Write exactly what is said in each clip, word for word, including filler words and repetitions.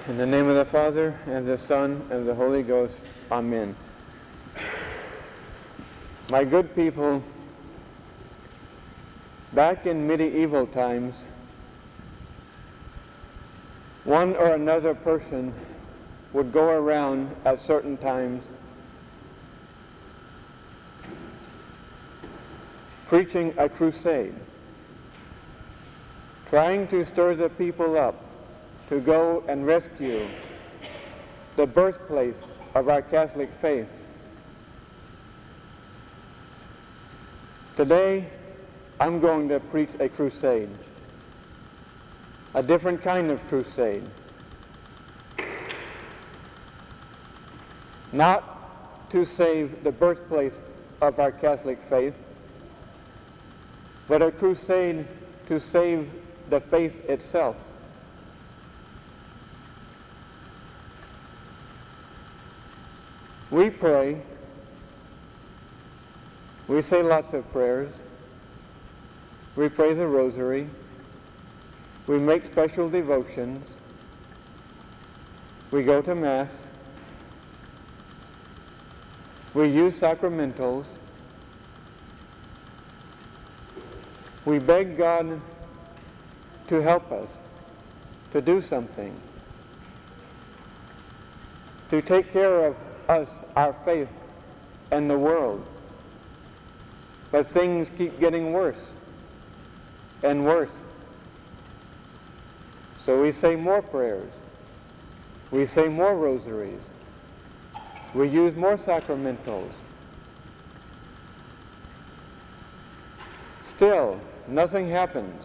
In the name of the Father, and the Son, and the Holy Ghost. Amen. My good people, back in medieval times, one or another person would go around at certain times preaching a crusade, trying to stir the people up to go and rescue the birthplace of our Catholic faith. Today, I'm going to preach a crusade, a different kind of crusade. Not to save the birthplace of our Catholic faith, but a crusade to save the faith itself. We pray, we say lots of prayers, we pray the rosary, we make special devotions, we go to Mass, we use sacramentals, we beg God to help us to do something, to take care of us, our faith, and the world. But things keep getting worse and worse. So we say more prayers. We say more rosaries. We use more sacramentals. Still, nothing happens.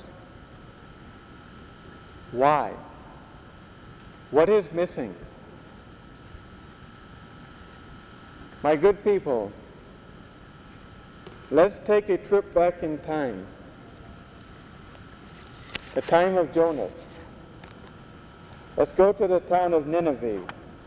Why? What is missing? My good people, let's take a trip back in time. The time of Jonas. Let's go to the town of Nineveh.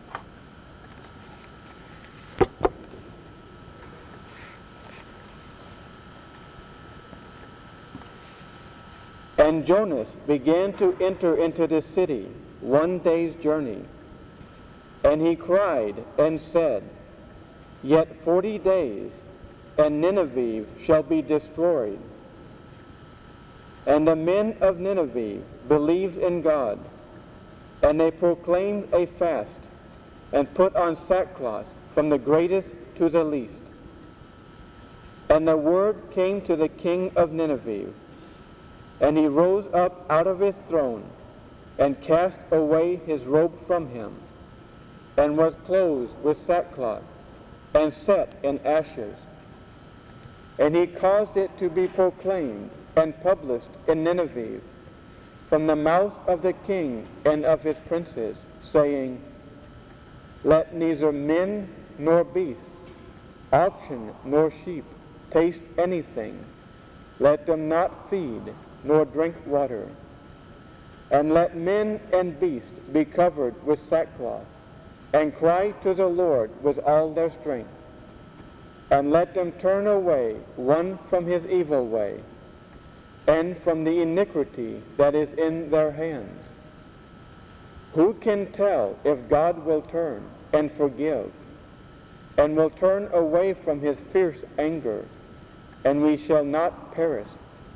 And Jonas began to enter into the city one day's journey. And he cried and said, Yet forty days, and Nineveh shall be destroyed. And the men of Nineveh believed in God, and they proclaimed a fast, and put on sackcloth from the greatest to the least. And the word came to the king of Nineveh, and he rose up out of his throne, and cast away his robe from him, and was clothed with sackcloth, and set in ashes. And he caused it to be proclaimed and published in Nineveh from the mouth of the king and of his princes, saying, Let neither men nor beasts, oxen nor sheep taste anything. Let them not feed nor drink water. And let men and beasts be covered with sackcloth, and cry to the Lord with all their strength. And let them turn away one from his evil way, and from the iniquity that is in their hands. Who can tell if God will turn and forgive, and will turn away from his fierce anger, and we shall not perish?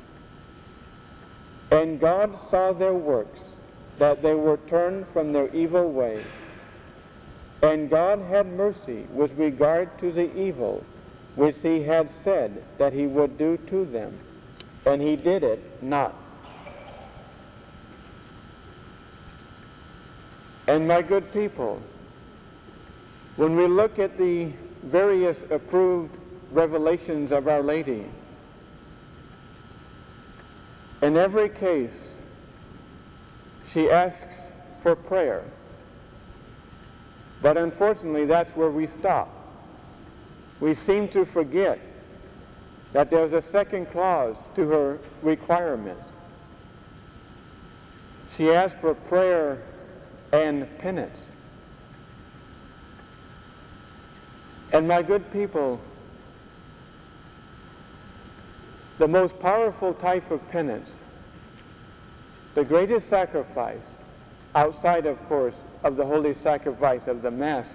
And God saw their works, that they were turned from their evil way. And God had mercy with regard to the evil which he had said that he would do to them, and he did it not. And my good people, when we look at the various approved revelations of Our Lady, in every case, she asks for prayer. But unfortunately, that's where we stop. We seem to forget that there's a second clause to her requirements. She asks for prayer and penance. And my good people, the most powerful type of penance, the greatest sacrifice, outside, of course, of the holy sacrifice of the Mass.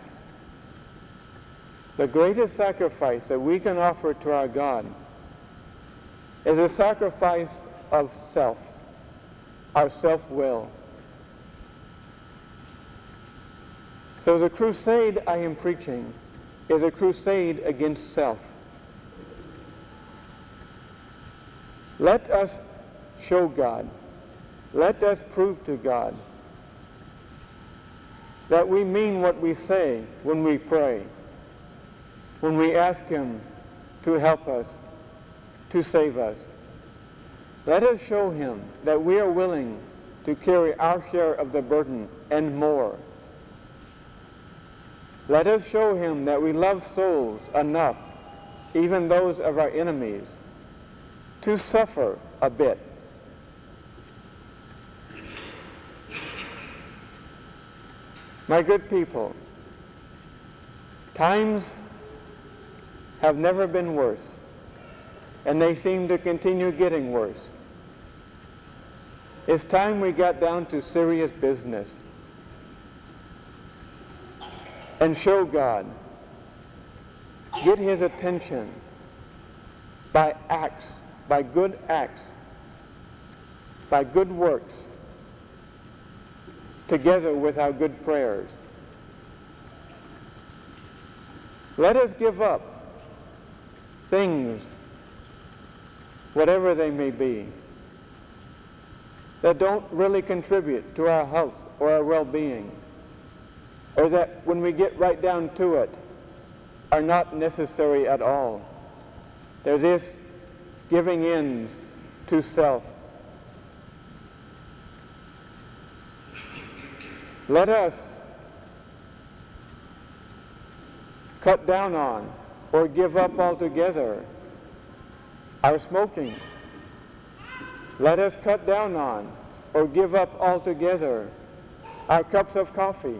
The greatest sacrifice that we can offer to our God is a sacrifice of self, our self-will. So the crusade I am preaching is a crusade against self. Let us show God, let us prove to God that we mean what we say when we pray, when we ask Him to help us, to save us. Let us show Him that we are willing to carry our share of the burden and more. Let us show Him that we love souls enough, even those of our enemies, to suffer a bit. My good people, times have never been worse, and they seem to continue getting worse. It's time we got down to serious business and show God, get His attention by acts, by good acts, by good works, together with our good prayers. Let us give up things, whatever they may be, that don't really contribute to our health or our well-being, or that when we get right down to it are not necessary at all. They're this giving in to self. Let us cut down on or give up altogether our smoking. Let us cut down on or give up altogether our cups of coffee.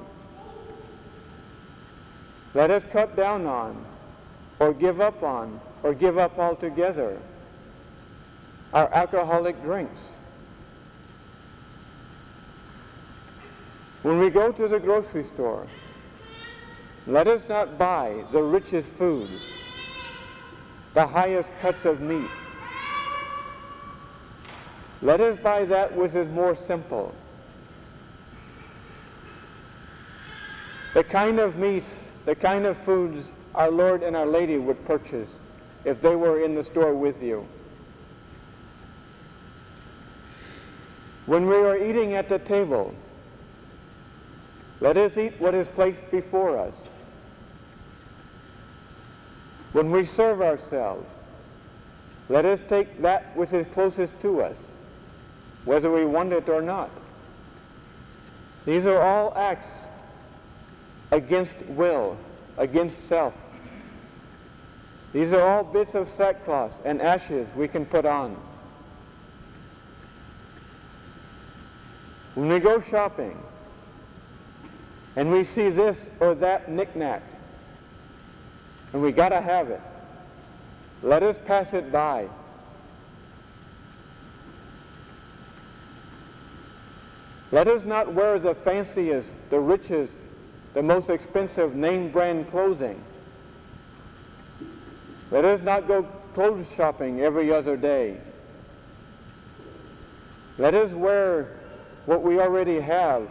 Let us cut down on or give up on or give up altogether our alcoholic drinks. When we go to the grocery store, let us not buy the richest foods, the highest cuts of meat. Let us buy that which is more simple. The kind of meats, the kind of foods our Lord and Our Lady would purchase if they were in the store with you. When we are eating at the table, let us eat what is placed before us. When we serve ourselves, let us take that which is closest to us, whether we want it or not. These are all acts against will, against self. These are all bits of sackcloth and ashes we can put on. When we go shopping and we see this or that knick-knack, and we gotta have it, let us pass it by. Let us not wear the fanciest, the richest, the most expensive name brand clothing. Let us not go clothes shopping every other day. Let us wear what we already have,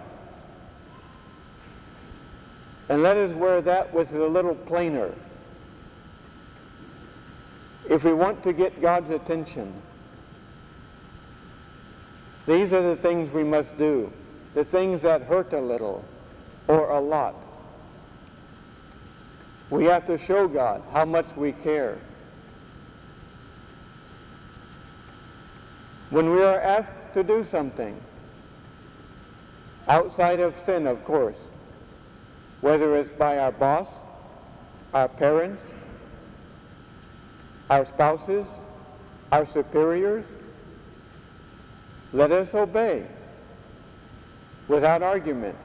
and let us wear that which is a little plainer. If we want to get God's attention, these are the things we must do, the things that hurt a little or a lot. We have to show God how much we care. When we are asked to do something, outside of sin, of course, whether it's by our boss, our parents, our spouses, our superiors, let us obey without argument.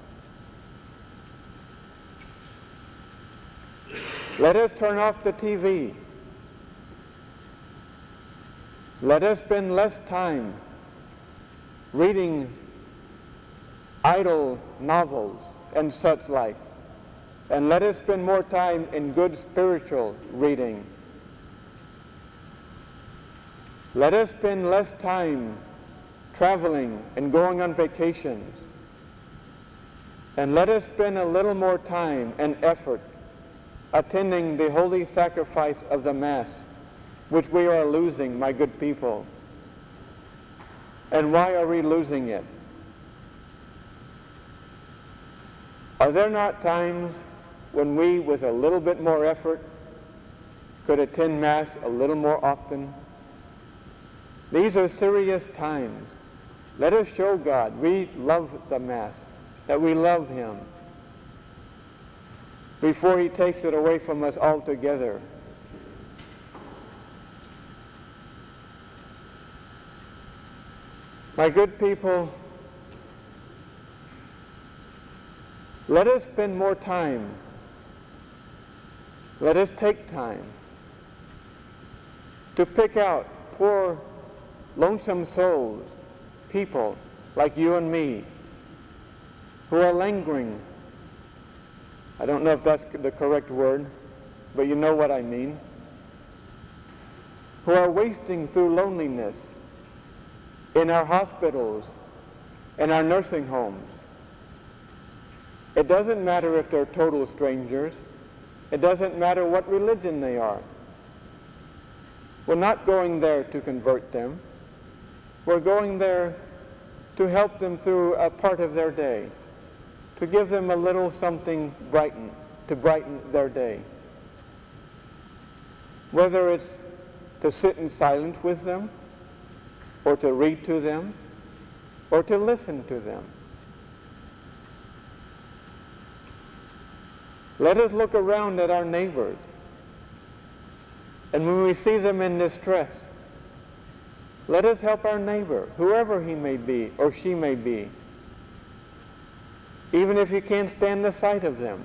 Let us turn off the T V. Let us spend less time reading idle novels and such like. And let us spend more time in good spiritual reading. Let us spend less time traveling and going on vacations. And let us spend a little more time and effort attending the holy sacrifice of the Mass, which we are losing, my good people. And why are we losing it? Are there not times when we, with a little bit more effort, could attend Mass a little more often? These are serious times. Let us show God we love the Mass, that we love Him, before He takes it away from us altogether. My good people, let us spend more time. Let us take time to pick out poor, lonesome souls, people like you and me, who are lingering. I don't know if that's the correct word, but you know what I mean. Who are wasting through loneliness in our hospitals, in our nursing homes. It doesn't matter if they're total strangers. It doesn't matter what religion they are. We're not going there to convert them. We're going there to help them through a part of their day, to give them a little something brighten, to brighten their day. Whether it's to sit in silence with them, or to read to them, or to listen to them. Let us look around at our neighbors, and when we see them in distress, let us help our neighbor, whoever he may be or she may be, even if you can't stand the sight of them.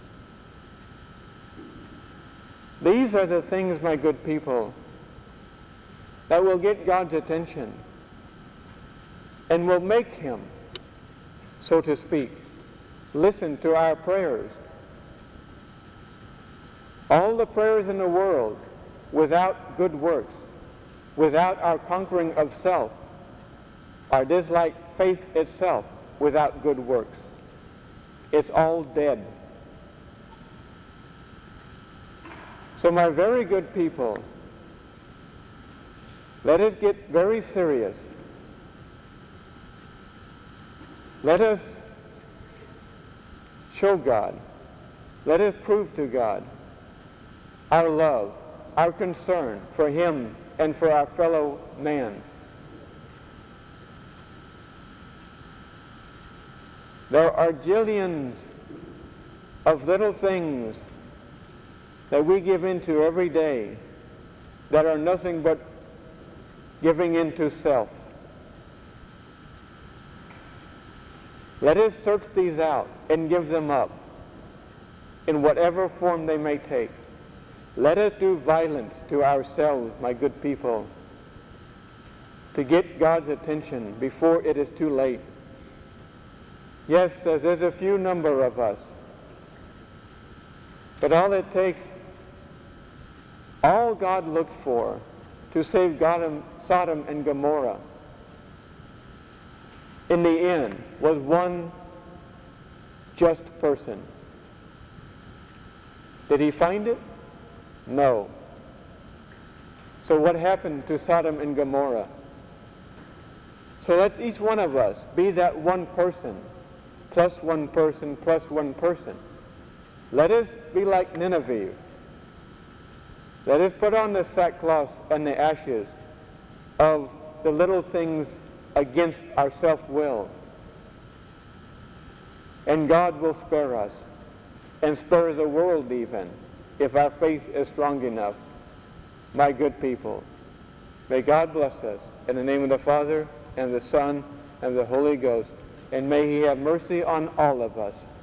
These are the things, my good people, that will get God's attention and will make Him, so to speak, listen to our prayers. All the prayers in the world, without good works, without our conquering of self, are just like faith itself without good works. It's all dead. So my very good people, let us get very serious. Let us show God. Let us prove to God our love, our concern for Him and for our fellow man. There are jillions of little things that we give into every day that are nothing but giving into self. Let us search these out and give them up in whatever form they may take. Let us do violence to ourselves, my good people, to get God's attention before it is too late. Yes, there's a few number of us, but all it takes, all God looked for to save Sodom and Gomorrah, in the end, was one just person. Did He find it? No. So what happened to Sodom and Gomorrah? So let's each one of us be that one person, plus one person, plus one person. Let us be like Nineveh. Let us put on the sackcloth and the ashes of the little things against our self-will. And God will spare us, and spare the world even, if our faith is strong enough. My good people, may God bless us in the name of the Father, and the Son, and the Holy Ghost, and may He have mercy on all of us.